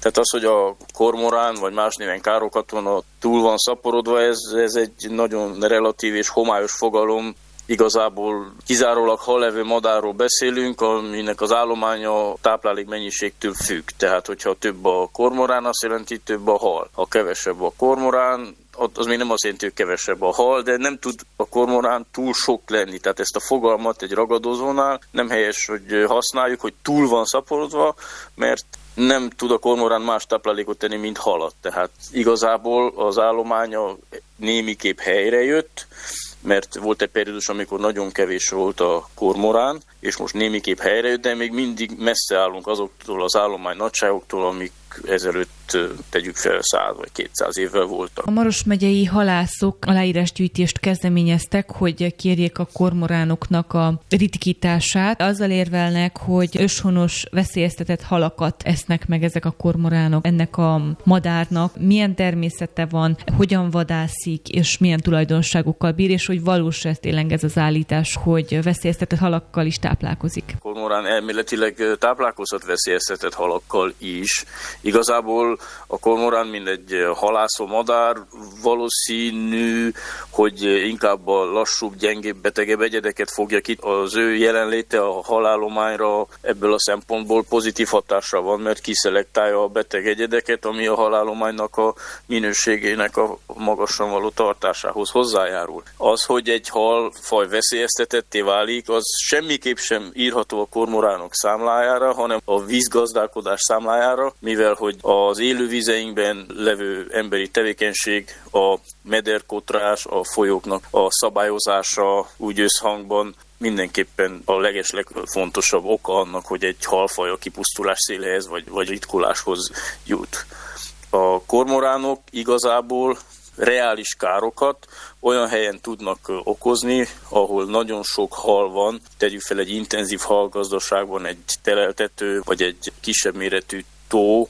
Tehát az, hogy a kormorán vagy más néven károkatona túl van szaporodva, ez egy nagyon relatív és homályos fogalom. Igazából kizárólag hallevő madárról beszélünk, aminek az állománya táplálék mennyiségtől függ. Tehát, hogyha több a kormorán, azt jelenti, több a hal. Ha kevesebb a kormorán, az még nem azt jelenti, hogy kevesebb a hal, de nem tud a kormorán túl sok lenni. Tehát ezt a fogalmat egy ragadozónál nem helyes, hogy használjuk, hogy túl van szaporodva, mert nem tud a kormorán más táplálékot tenni, mint halat. Tehát igazából az állománya némiképp helyre jött, mert volt egy periódus, amikor nagyon kevés volt a kormorán, és most némiképp helyre jött, de még mindig messze állunk azoktól az állomány nagyságoktól, amik ezelőtt tegyük fel 100 vagy 200 évvel voltak. A Maros megyei halászok aláírásgyűjtést kezdeményeztek, hogy kérjék a kormoránoknak a ritkítását. Azzal érvelnek, hogy őshonos veszélyeztetett halakat esznek meg ezek a kormoránok ennek a madárnak. Milyen természete van, hogyan vadászik, és milyen tulajdonságokkal bír, és hogy valós ez tényleg ez az állítás, hogy veszélyeztetett halakkal is táplálkozik. A kormorán elméletileg táplálkozhat veszélyeztetett halakkal is. Igazából a kormorán, mint egy halászó madár, valószínű, hogy inkább a lassúbb, gyengébb, betegebb egyedeket fogja ki. Az ő jelenléte a halállományra ebből a szempontból pozitív hatással van, mert kiszelektálja a beteg egyedeket, ami a halállománynak a minőségének a magasan való tartásához hozzájárul. Az, hogy egy halfaj veszélyeztetetté válik, az semmiképp sem írható a kormoránok számlájára, hanem a vízgazdálkodás számlájára, mivel hogy az élővizeinkben levő emberi tevékenység, a mederkotrás, a folyóknak a szabályozása úgy összhangban mindenképpen a legeslegfontosabb oka annak, hogy egy halfaj a kipusztulás széléhez vagy ritkuláshoz jut. A kormoránok igazából reális károkat olyan helyen tudnak okozni, ahol nagyon sok hal van. Tegyük fel egy intenzív halgazdaságban egy teleltető, vagy egy kisebb méretű tó,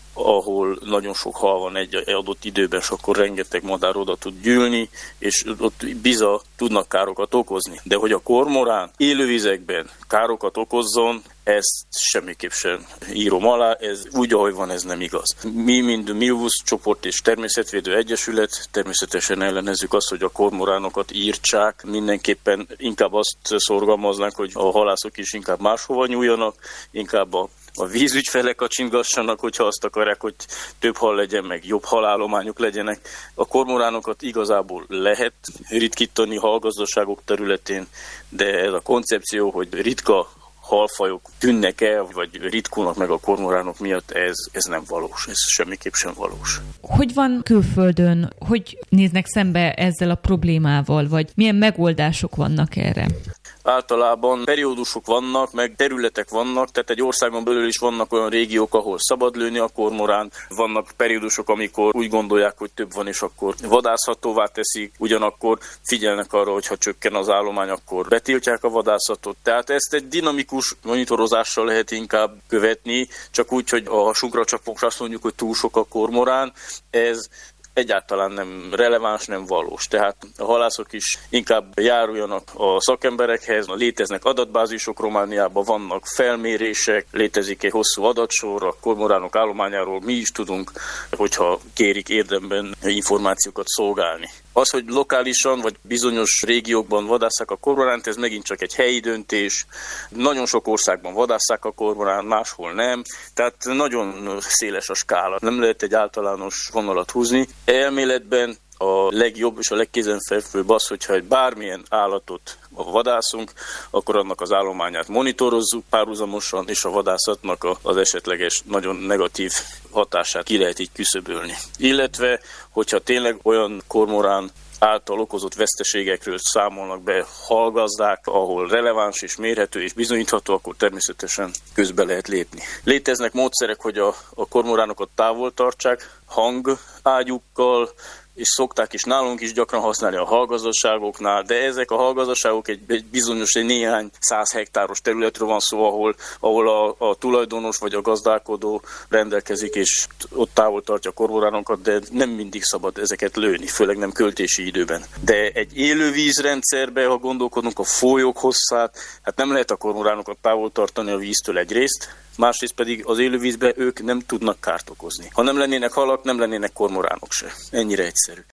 ahol nagyon sok hal van egy adott időben, és akkor rengeteg madár oda tud gyűlni, és ott biza tudnak károkat okozni. De hogy a kormorán élővizekben károkat okozzon, ezt semmiképp sem írom alá, ez úgy, ahogy van, ez nem igaz. Mi, mint Milvus csoport és Természetvédő Egyesület természetesen ellenezzük azt, hogy a kormoránokat írtsák. Mindenképpen inkább azt szorgalmaznánk, hogy a halászok is inkább máshova nyúljanak, inkább a vízügyfelek kacsingassanak, hogyha azt akarják, hogy több hal legyen, meg jobb halállományok legyenek. A kormoránokat igazából lehet ritkítani halgazdaságok területén, de ez a koncepció, hogy ritka halfajok tűnnek el, vagy ritkulnak meg a kormoránok miatt, ez nem valós, ez semmiképp sem valós. Hogy van külföldön, hogy néznek szembe ezzel a problémával, vagy milyen megoldások vannak erre? Általában periódusok vannak, meg területek vannak, tehát egy országon belül is vannak olyan régiók, ahol szabad lőni a kormorán, vannak periódusok, amikor úgy gondolják, hogy több van, és akkor vadászhatóvá teszik, ugyanakkor figyelnek arra, hogy ha csökken az állomány, akkor betiltják a vadászatot. Tehát ezt egy dinamikus monitorozással lehet inkább követni, csak úgy, hogy a sugracsapokra azt mondjuk, hogy túl sok a kormorán, ez egyáltalán nem releváns, nem valós. Tehát a halászok is inkább járuljanak a szakemberekhez, léteznek adatbázisok Romániában, vannak felmérések, létezik egy hosszú adatsor, a kormoránok állományáról mi is tudunk, hogyha kérik érdemben információkat szolgálni. Az, hogy lokálisan vagy bizonyos régiókban vadásszák a kormoránt, ez megint csak egy helyi döntés. Nagyon sok országban vadásszák a kormoránt, máshol nem. Tehát nagyon széles a skála. Nem lehet egy általános vonalat húzni. Elméletben a legjobb és a legkézenfekvőbb az, hogyha egy bármilyen állatot vadászunk, akkor annak az állományát monitorozzuk párhuzamosan, és a vadászatnak az esetleges nagyon negatív hatását ki lehet így küszöbölni. Illetve, hogyha tényleg olyan kormorán által okozott veszteségekről számolnak be halgazdák, ahol releváns és mérhető és bizonyítható, akkor természetesen közbe lehet lépni. Léteznek módszerek, hogy a kormoránokat távol tartsák hangágyukkal, és szokták is nálunk is gyakran használni a hallgazdaságoknál, de ezek a hallgazdaságok egy bizonyos, néhány 100 hektáros területről van szó, ahol a tulajdonos vagy a gazdálkodó rendelkezik, és ott távol tartja a kormoránokat, de nem mindig szabad ezeket lőni, főleg nem költési időben. De egy élővízrendszerbe, ha gondolkodunk a folyók hosszát, hát nem lehet a kormoránokat távol tartani a víztől egyrészt, másrészt pedig az élővízben ők nem tudnak kárt okozni. Ha nem lennének halak, nem lennének kormoránok se. Ennyire egyszerű.